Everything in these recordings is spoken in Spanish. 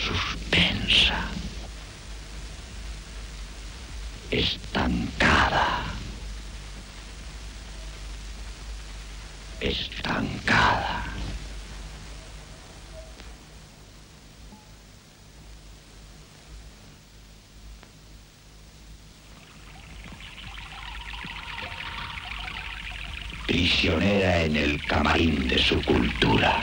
suspensa, estancada, estancada. Prisionera en el camarín de su cultura.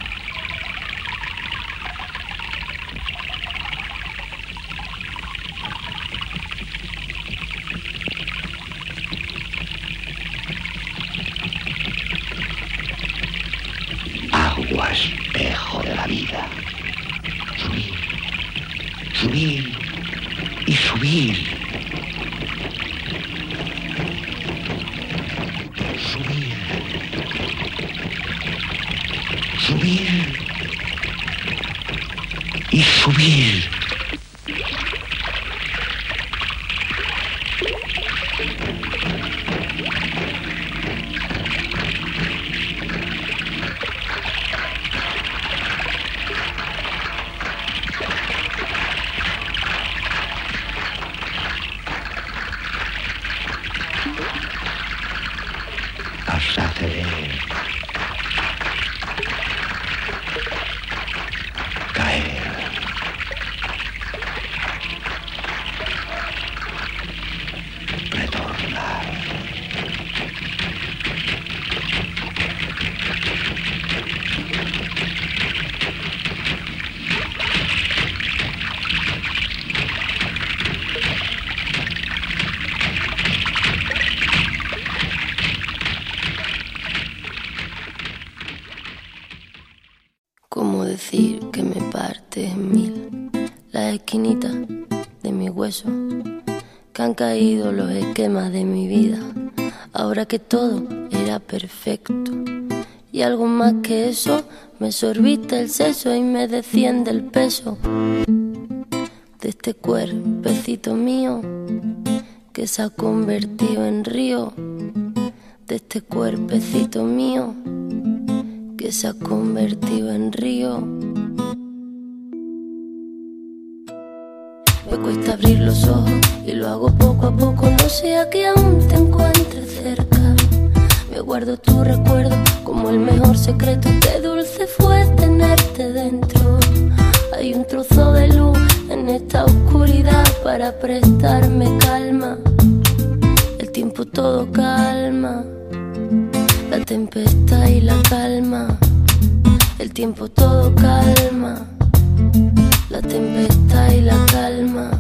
Agua espejo de la vida. Subir, subir y subir. Subir y subir. Hasta ceder. ¿Cómo decir que me parte en mil las esquinitas de mi hueso? Que han caído los esquemas de mi vida, ahora que todo era perfecto. Y algo más que eso, me sorbiste el seso y me desciende el peso de este cuerpecito mío que se ha convertido en río, de este cuerpecito mío que se ha convertido en río. Me cuesta abrir los ojos y lo hago poco a poco, no sea que aún te encuentres cerca. Me guardo tu recuerdo como el mejor secreto, qué dulce fue tenerte dentro. Hay un trozo de luz en esta oscuridad para prestarme calma. El tiempo todo calma, la tempestad y la calma. El tiempo todo calma, la tempestad y la calma.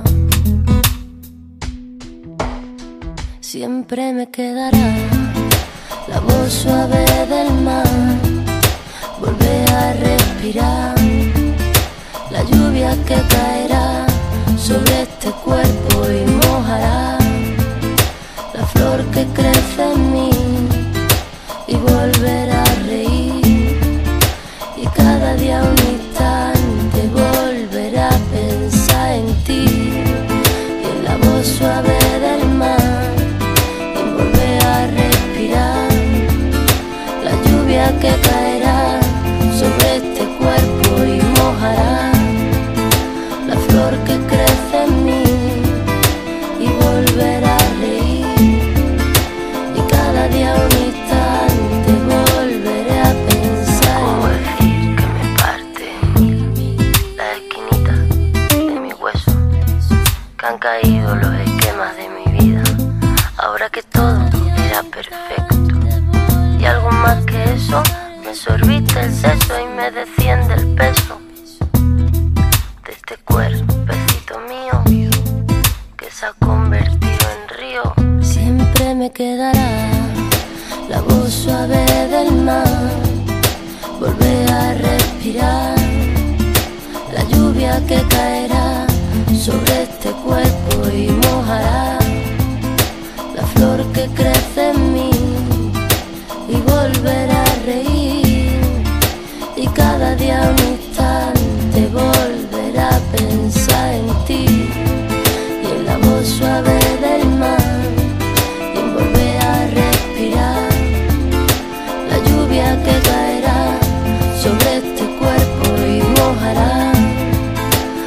Siempre me quedará la voz suave del mar, volver a respirar la lluvia que caerá sobre este cuerpo y mojará la flor que crece en mí y volver a reír, y cada día un instante volver a pensar en ti y en la voz suave del mar, y volver a respirar la lluvia que caerá sobre este cuerpo y mojará la flor que crece en mí y volver a reír, y cada día un instante volveré a pensar. ¿Cómo decir que me parte en mil la esquinita de mi hueso? Que han caído los esquemas de mi vida, ahora que todo era perfecto. Y algo más que eso, me sorbiste el seso y me desciende el peso de este cuerpecito mío que se ha convertido en río. Siempre me quedará la voz suave del mar, volver a respirar la lluvia que caerá sobre este cuerpo y mojará la flor que crece en mí y volver a reír, y cada día un instante volver a pensar en ti y en la voz suave del mar, y en volver a respirar la lluvia que caerá sobre este cuerpo y mojará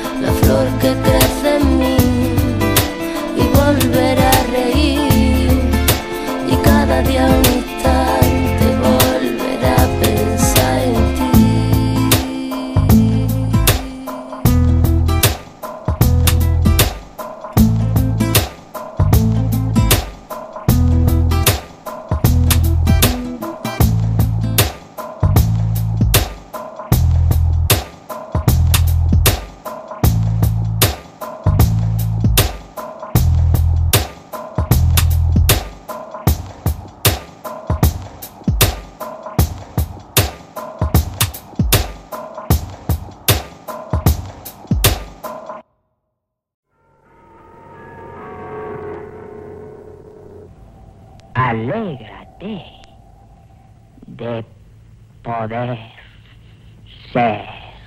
T de poder ser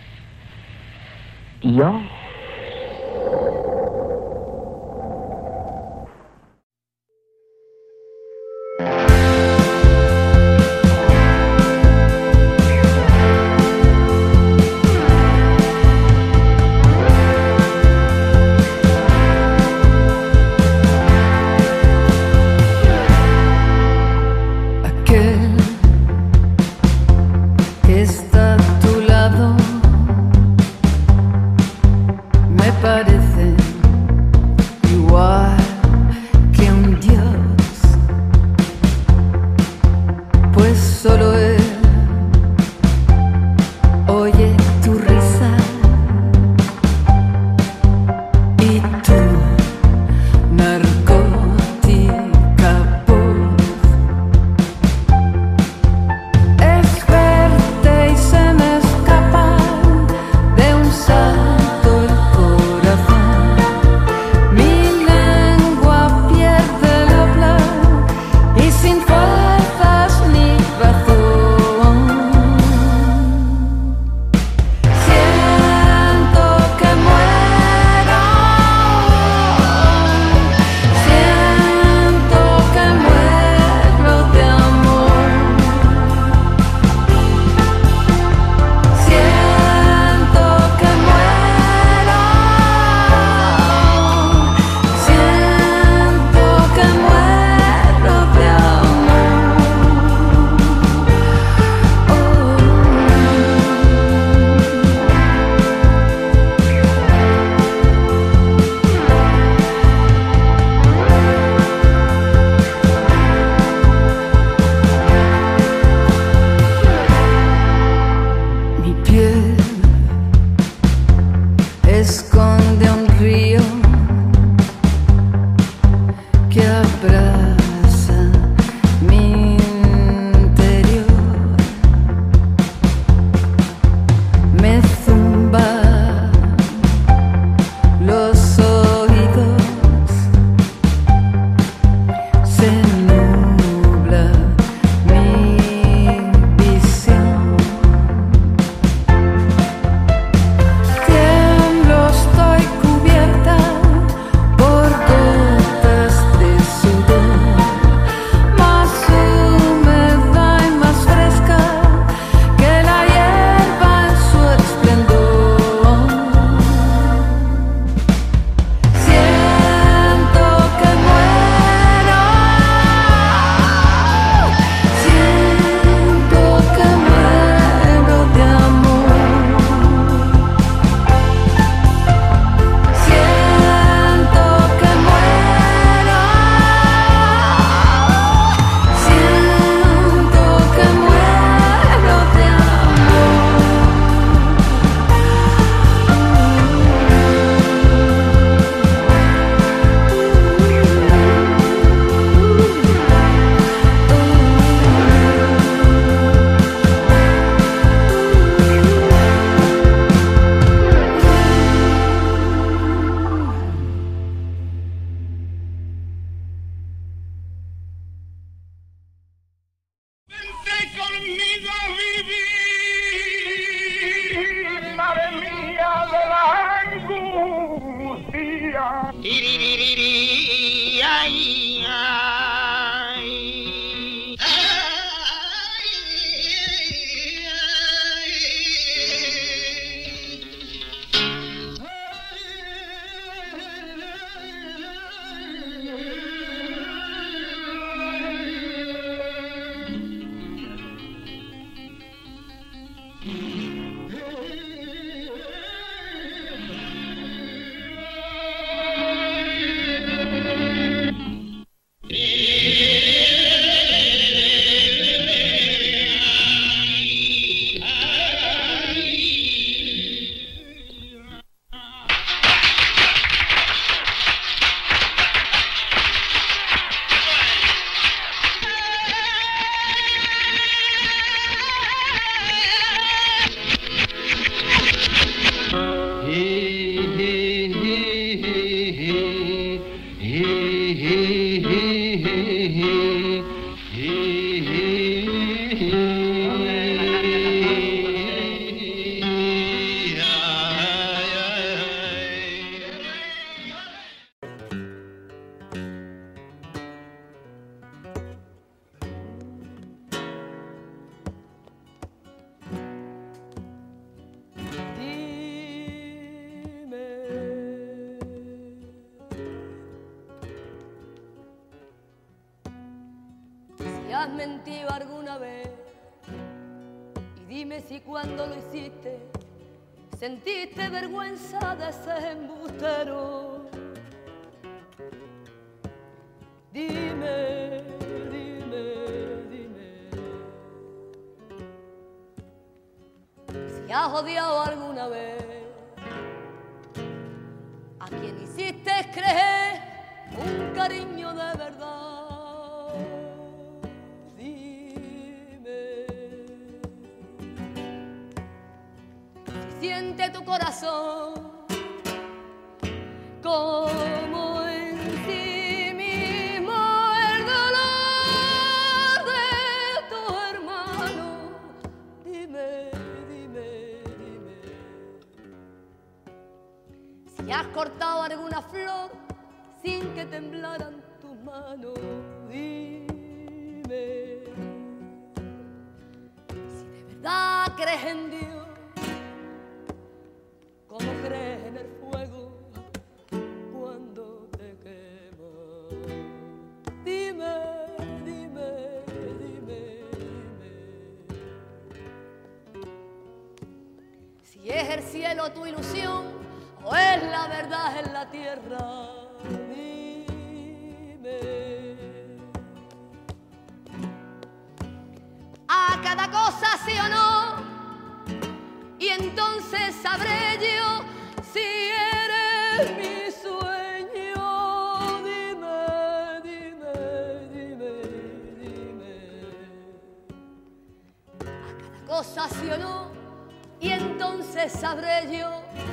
Dios. Está a tu lado mentido alguna vez? Y dime si cuando lo hiciste sentiste vergüenza de ese embustero. Dime, dime, dime si has odiado alguna vez a quien hiciste creer un cariño de verdad. Dime si siente tu corazón como en sí mismo el dolor de tu hermano. Dime, dime, dime si has cortado alguna flor sin que temblaran tus manos. Dime si de verdad crees en Dios, como crees en el fuego cuando te quema. Dime, dime, dime, dime si es el cielo tu ilusión o es la verdad en la tierra. Dime a cada cosa sí o no, y entonces sabré yo si eres mi sueño. Dime, dime, dime, dime a cada cosa sí o no, y entonces sabré yo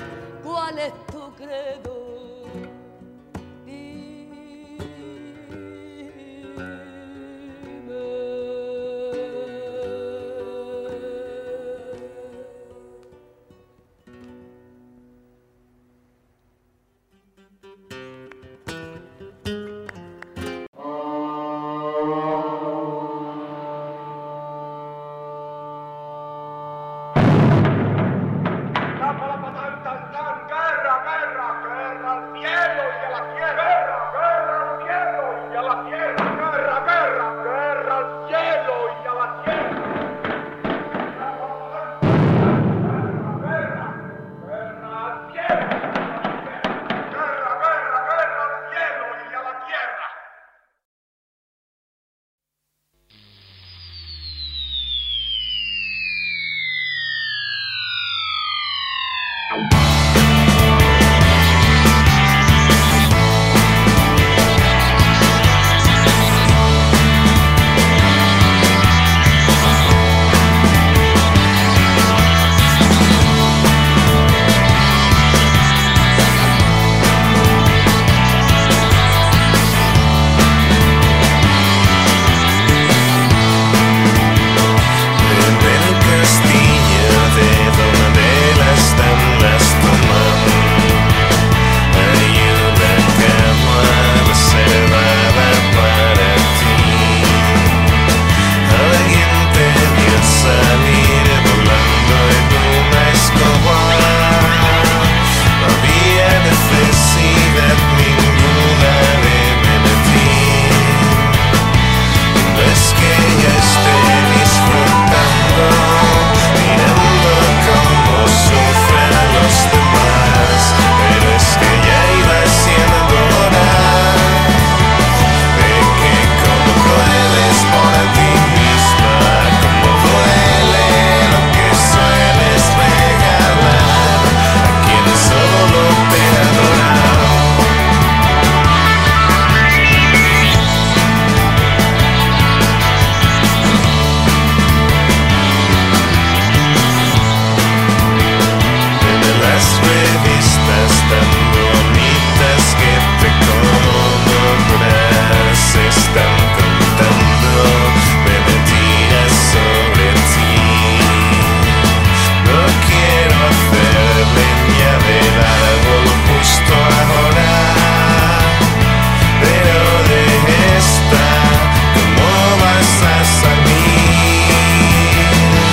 cuál es tu credo.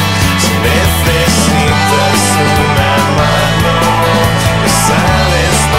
Necesitas una mano, sabes.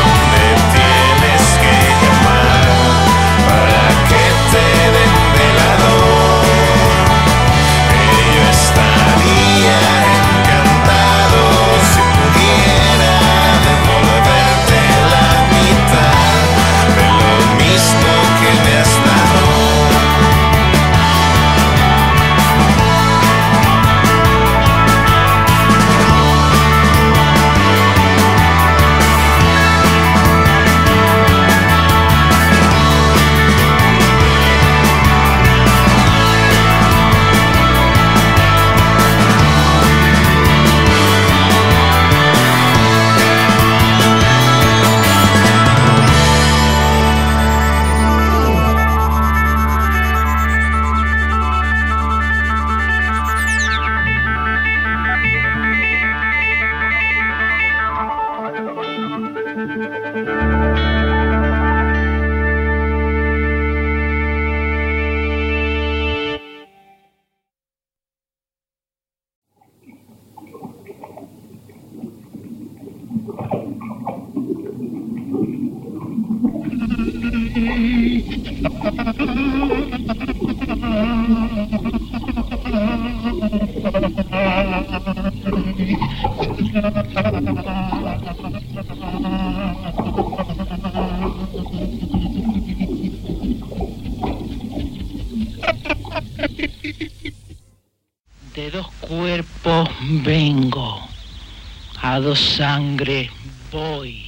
De dos cuerpos vengo, a dos sangres voy.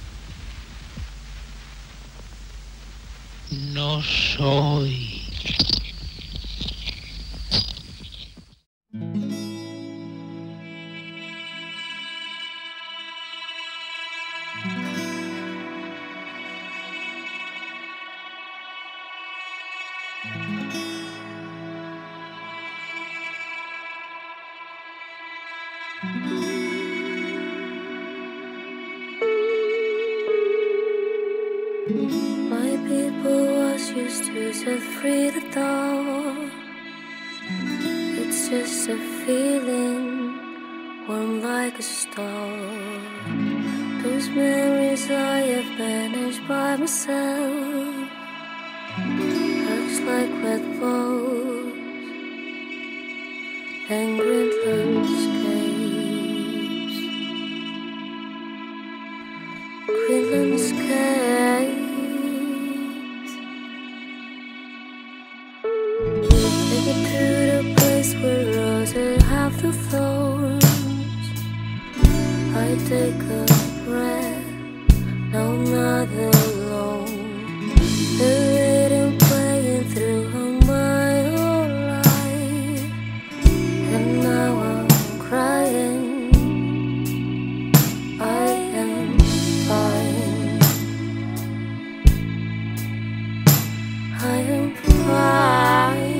No soy. My people was used to set free the dog. It's just a feeling, warm like a star. Those memories I have banished by myself. Hugs like wet balls and green landscapes. Green landscapes. Take it to the place where roses have the thorns. I take a breath, no, I'm not alone. The rhythm playing through my whole life, and now I'm crying. I am fine. I am fine.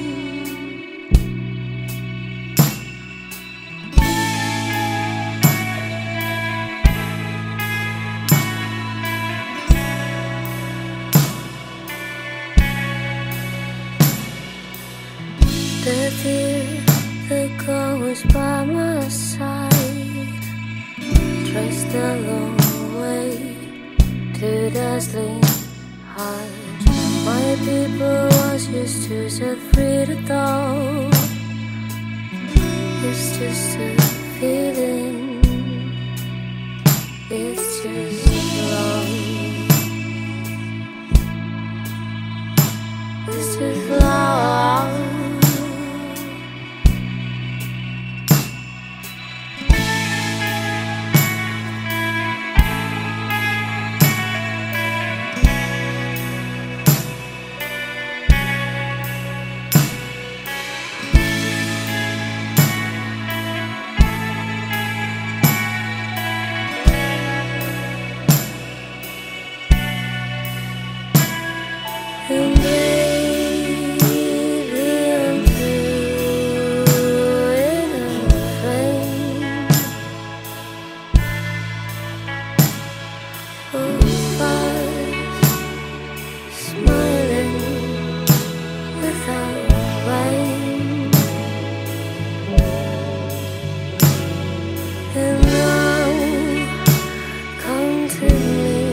The deer that goes by my side traced the long way to dazzling heights. My people was used to set free the dog. It's just a feeling. It's just love. It's just love. And baby, I'm doing a flame. Oh, fire, smiling without rain. And now come to me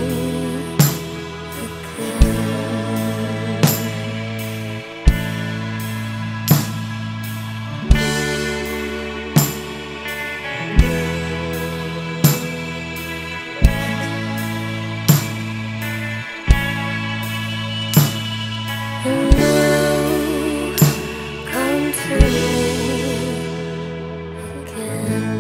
again. And now come to me again.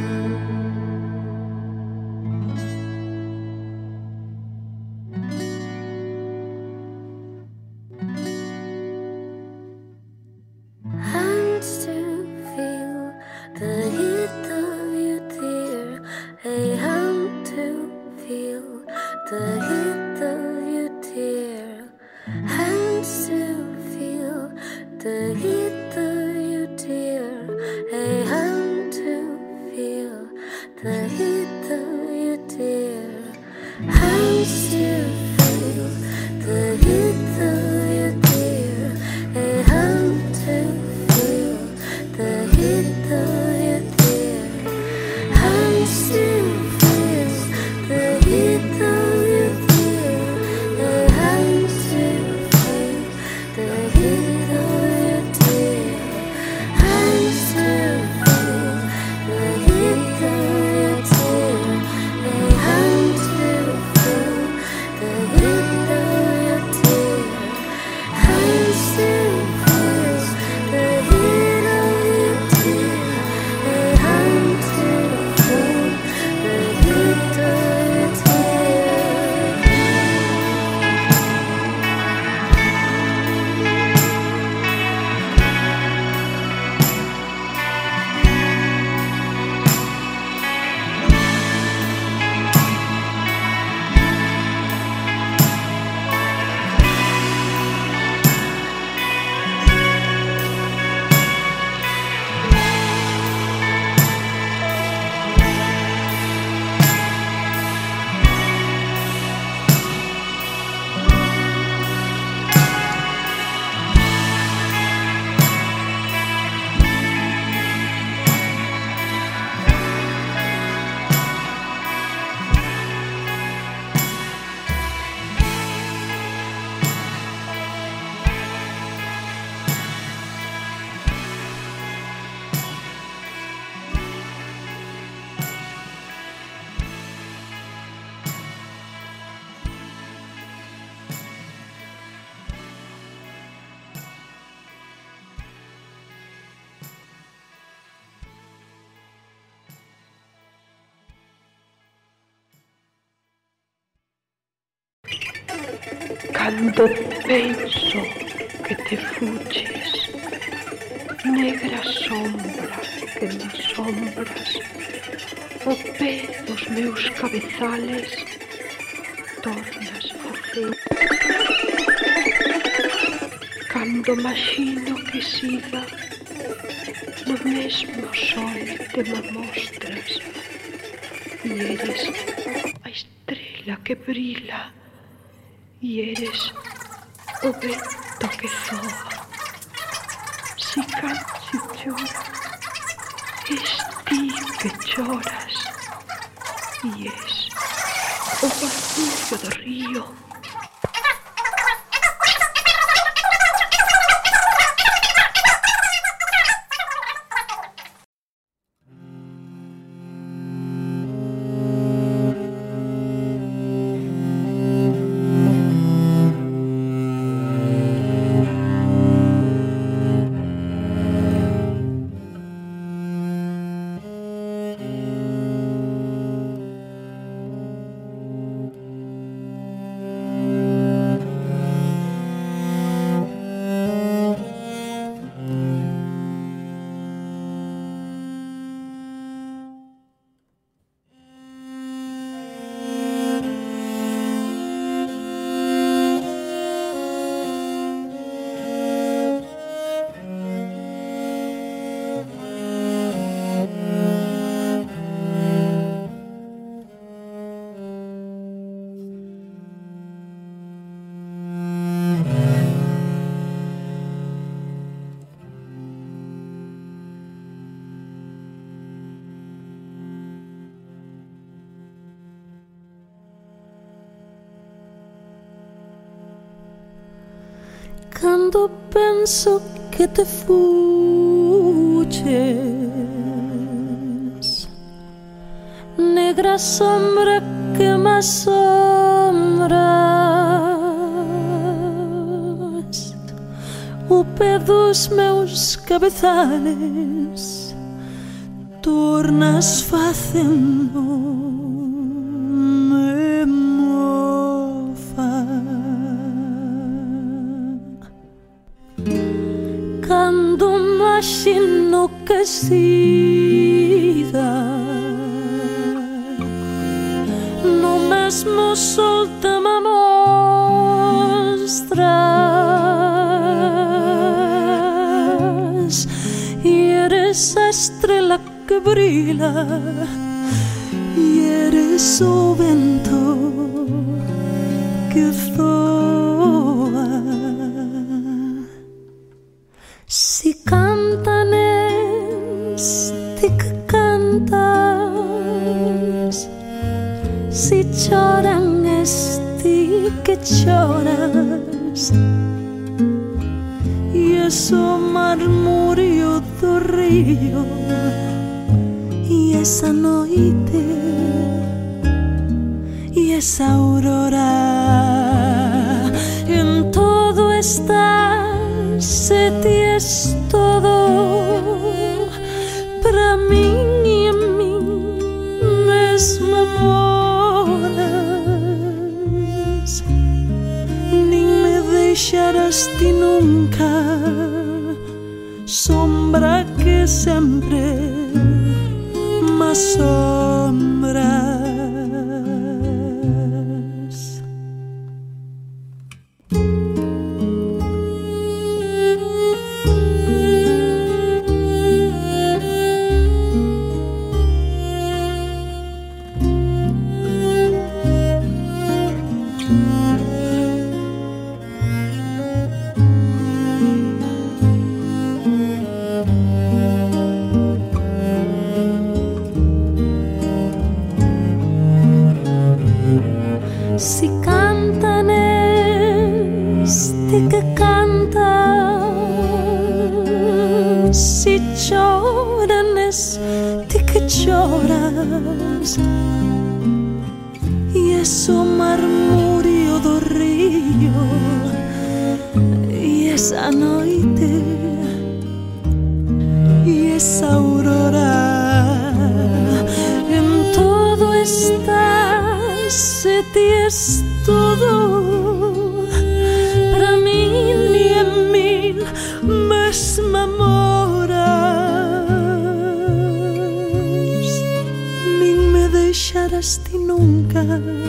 Hands to feel the heat of your tear. A hand to feel the heat of your tear. Hands to feel the heat of your tear. A hand to feel the heat of your tear. Hands to feel the heat of your tear. A hand to feel the heat of your tear. Hands to feel the heat of your Cando penso que te fuches, negra sombra que nas sombras o pé dos meus cabezales tornas facer. Cando imagino que siga no mesmo sol te me mostras e eres a estrela que brila e eres o vento que zoa. Si canta, si chora, es ti que choras e es o barullo do río. Cando penso que te fuches, negra sombra que me asombras, o pé dos meus cabezales tornas facendo-me mofa. Cando imagino que siga no mesmo sol te me mostras e eres a estrela que brila e eres o vento que zoa. Si cantan ti que cantas, si choran ti que choras, e ese murmurio do río e esa noite e esa aurora, en todo estás, se ti es todo para min e en min mesmo moras, nin me deixarás ti nunca, sombra que sempre me asombras. Si cantan ti que cantas, si choran ti que choras, e ese murmurio do río e esa noite e esa aurora, en todo estás, se ti es todo mesma moras, nin me deixarás ti nunca,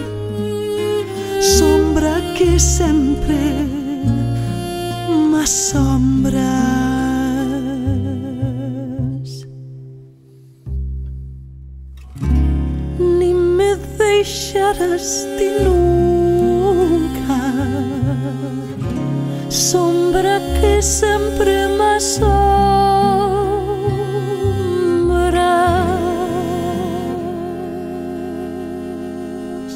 sombra que sempre me asombras. Nin me deixarás ti nunca, sombra que sempre me asombras.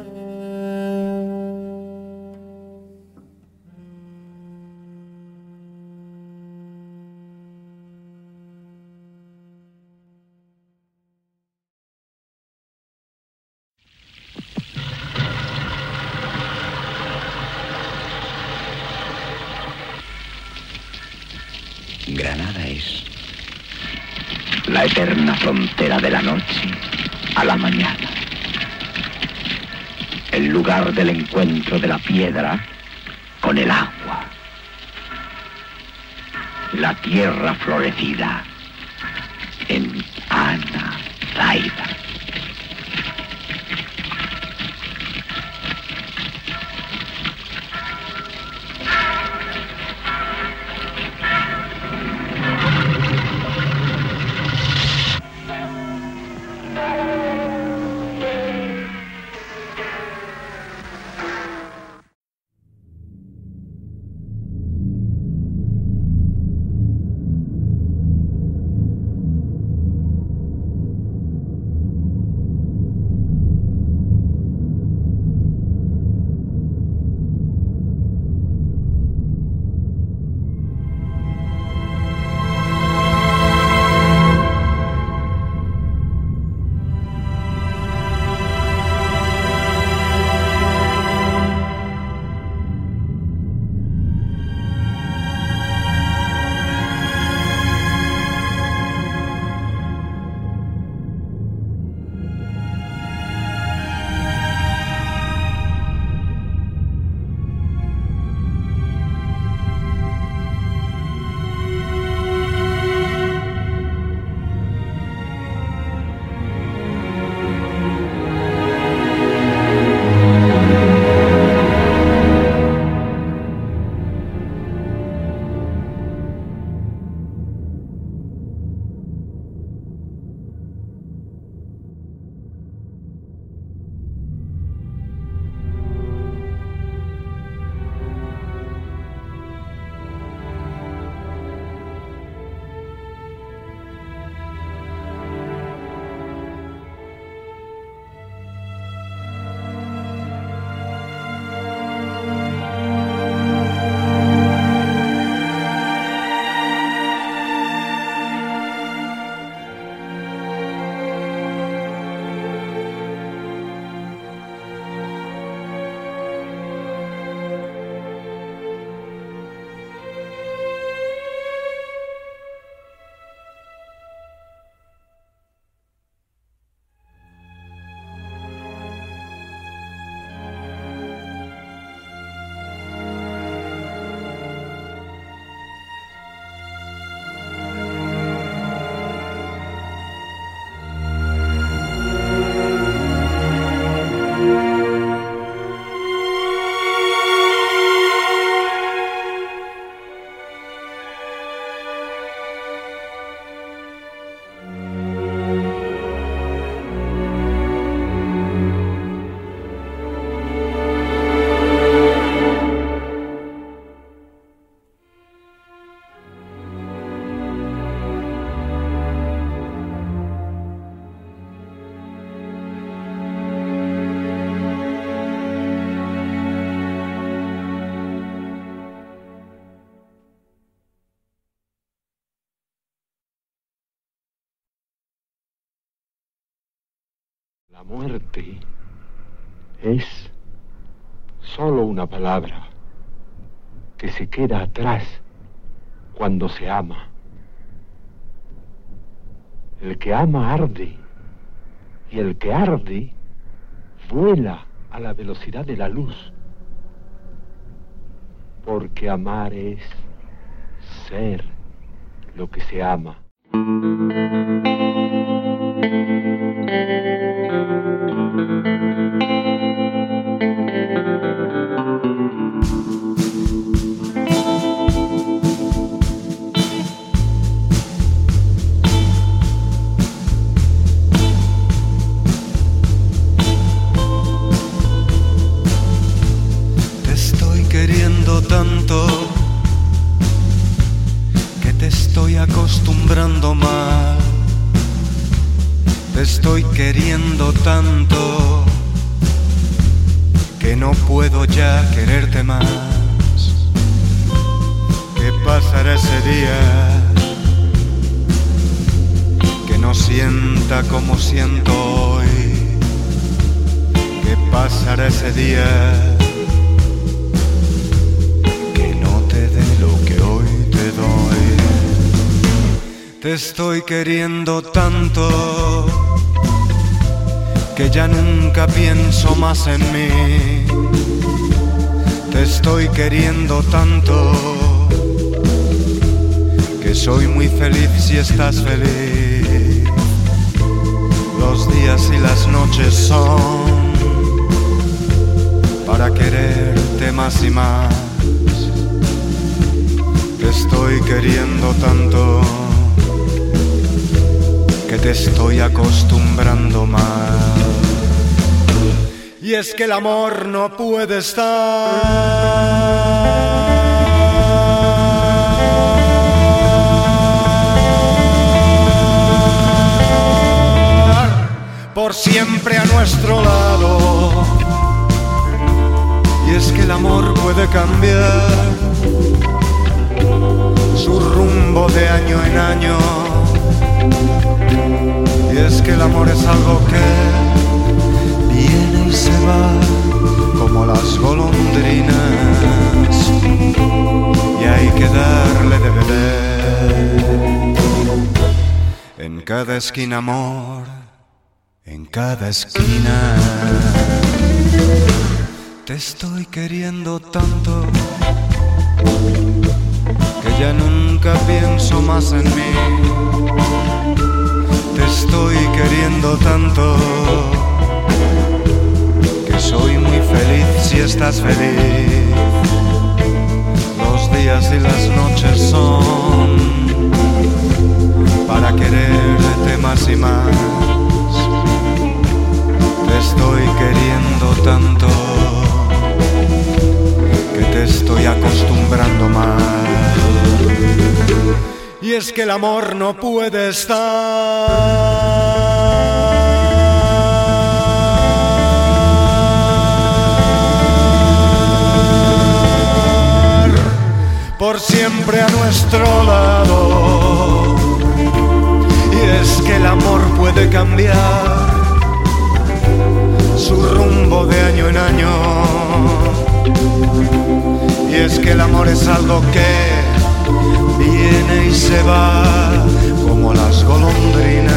Granada es la eterna frontera de la noche a la mañana, el lugar del encuentro de la piedra con el agua, la tierra florecida en Ana Zaida. La muerte es solo una palabra que se queda atrás cuando se ama. El que ama arde, y el que arde vuela a la velocidad de la luz, porque amar es ser lo que se ama. Te estoy queriendo tanto que te estoy acostumbrando mal. Te estoy queriendo tanto que no puedo ya quererte más. ¿Qué pasará ese día que no sienta como siento hoy? ¿Qué pasará ese día que no te dé lo que hoy te doy? Te estoy queriendo tanto que ya nunca pienso más en mí. Te estoy queriendo tanto que soy muy feliz si estás feliz. Los días y las noches son para quererte más y más. Te estoy queriendo tanto que te estoy acostumbrando mal. Y es que el amor no puede estar por siempre a nuestro lado. Y es que el amor puede cambiar su rumbo de año en año. Y es que el amor es algo que viene y se va como las golondrinas, y hay que darle de beber. En cada esquina amor, en cada esquina. Te estoy queriendo tanto que ya nunca pienso más en mí. Te estoy queriendo tanto que soy muy feliz si estás feliz. Los días y las noches son para quererte más y más. Te estoy queriendo tanto que te estoy acostumbrando mal. Y es que el amor no puede estar por siempre a nuestro lado. Y es que el amor puede cambiar su rumbo de año en año. Y es que el amor es algo que viene y se va como las golondrinas,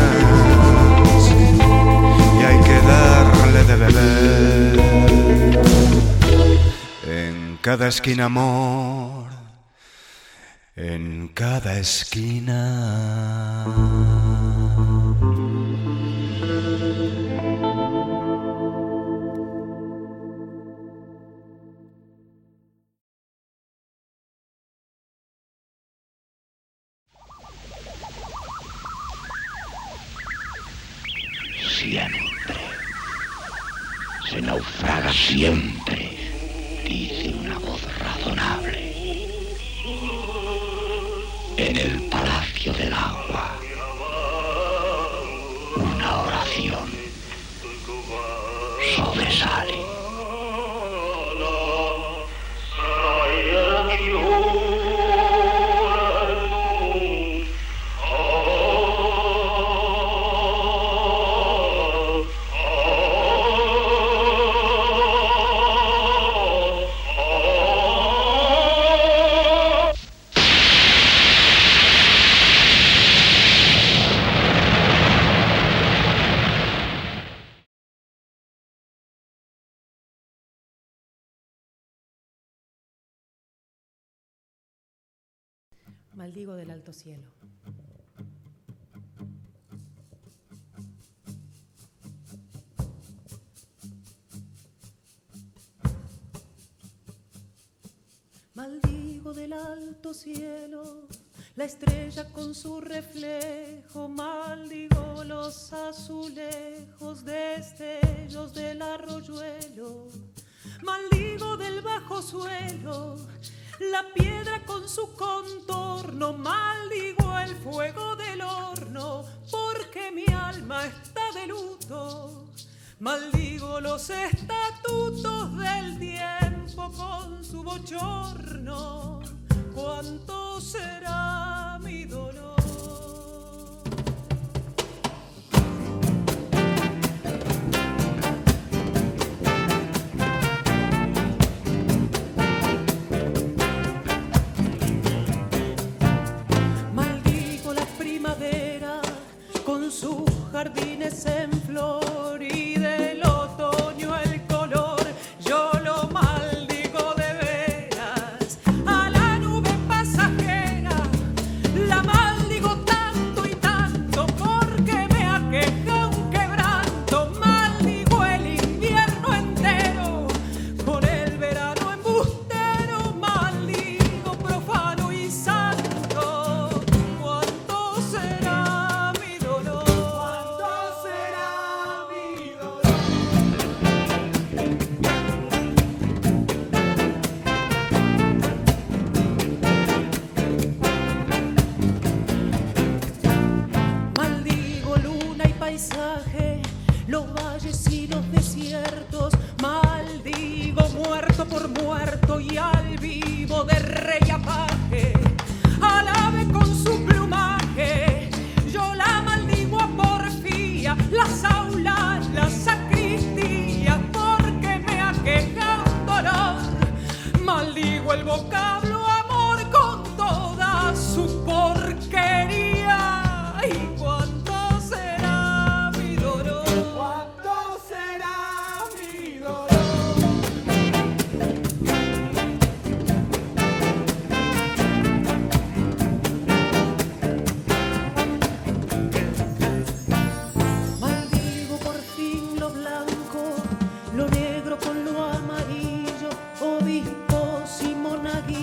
y hay que darle de beber. En cada esquina amor, en cada esquina. Siempre. Se naufraga siempre, dice una voz razonable. En el palacio del agua, una oración sobresale. Maldigo del alto cielo. Maldigo del alto cielo, la estrella con su reflejo, maldigo los azulejos, destellos del arroyuelo, maldigo del bajo suelo, la piedra con su contorno, maldigo el fuego del horno, porque mi alma está de luto. Maldigo los estatutos del tiempo con su bochorno. ¿Cuánto será mi dolor? Maldigo la primavera con sus jardines en flor y del otoño el color. Yo lo maldigo de veras a la nube pasajera. La maldigo tanto y tanto porque me aqueja un quebranto. Maldigo el invierno entero con el verano embustero. Maldigo profano y santo. ¿Cuánto será mi dolor? ¿Cuánto será mi dolor? Maldigo luna y paisaje, los valles y los desiertos. Maldigo muerto por muerto y al vivo de rey a paje. Al ave con su plumaje, yo la maldigo a porfía. Las aulas, la sacristía, porque me aqueja un dolor. Maldigo el vocablo amor con toda su porquería. ¿Y cuánto será mi dolor? ¿Cuánto será mi dolor? Maldigo por fin lo blanco, lo negro con lo amarillo, obispos y monaguillos.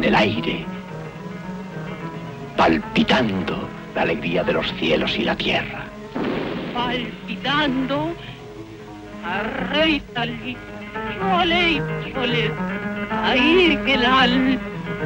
el aire, palpitando la alegría de los cielos y la tierra. Palpitando, arreitali, chole, chole, ahí que el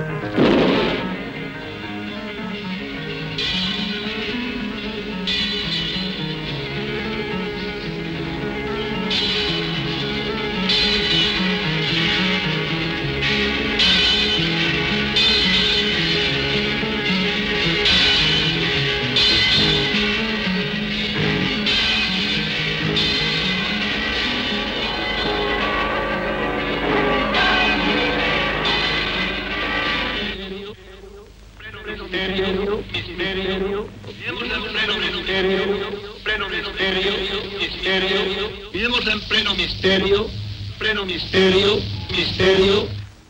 Vivimos en pleno misterio, misterio.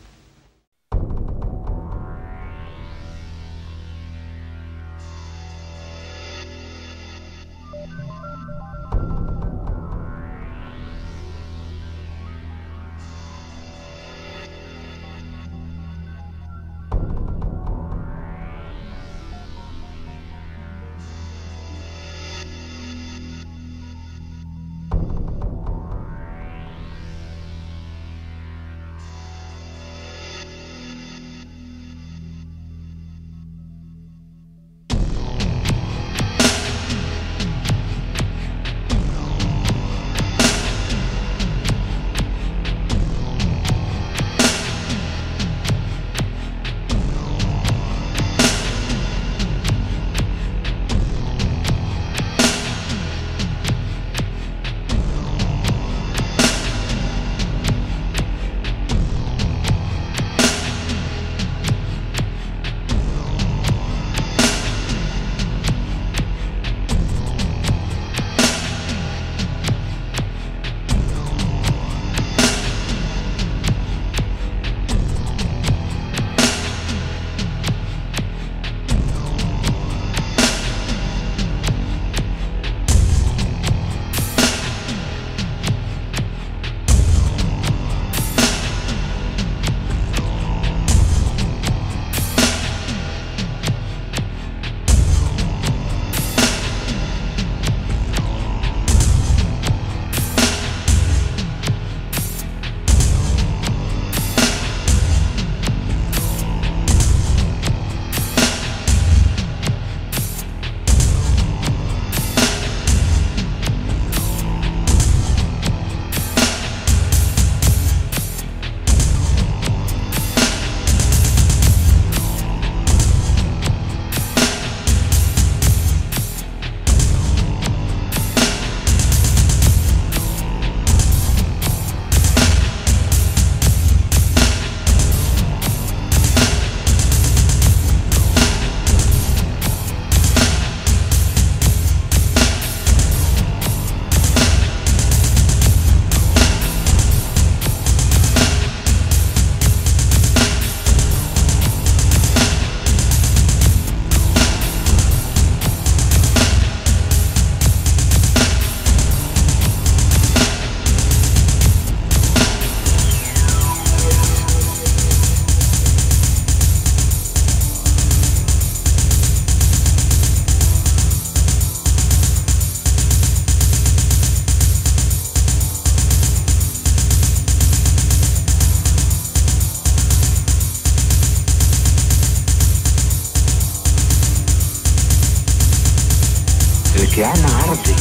que ama arde,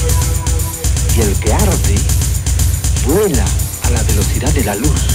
y el que arde vuela a la velocidad de la luz.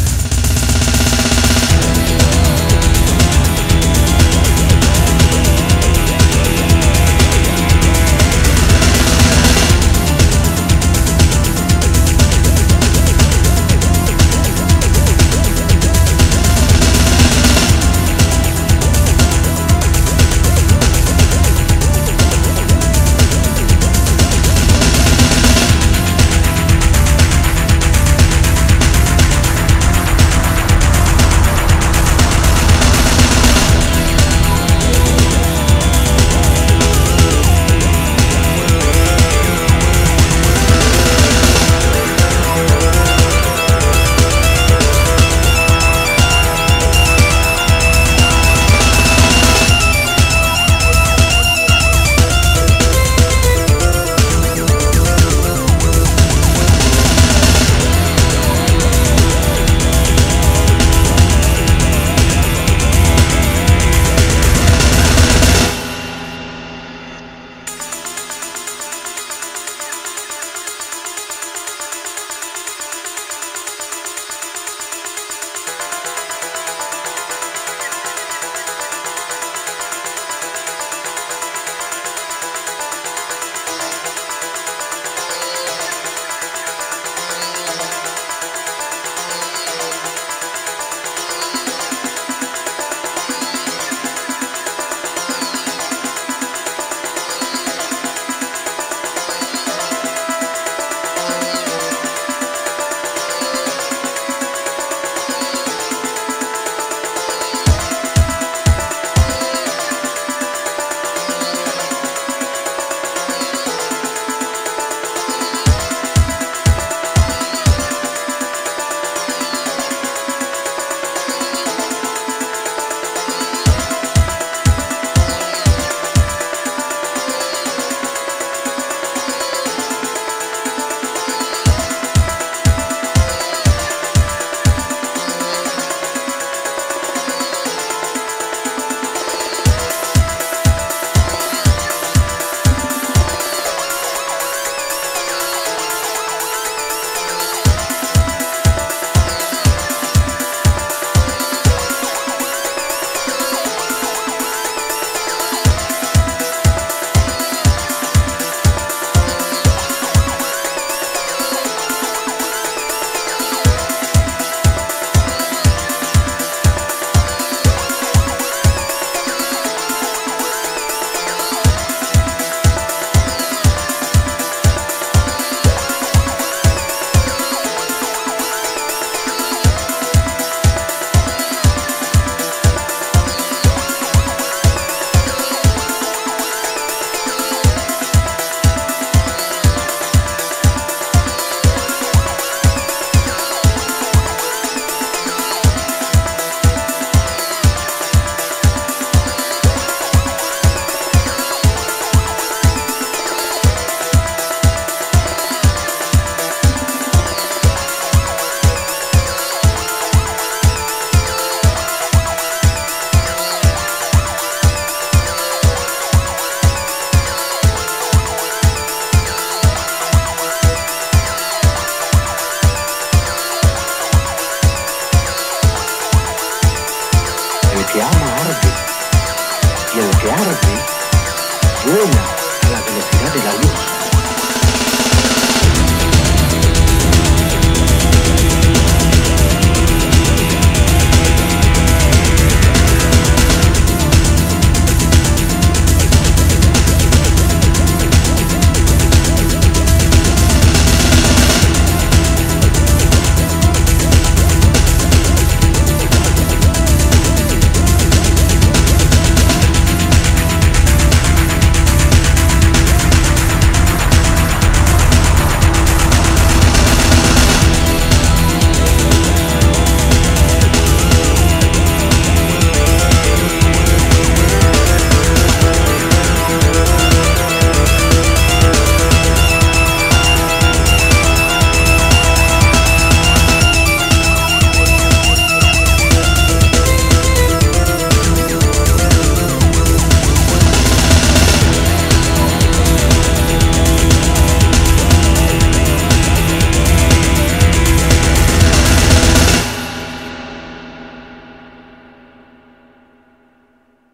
vuela a la velocidad de la luz.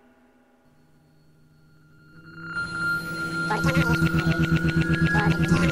Por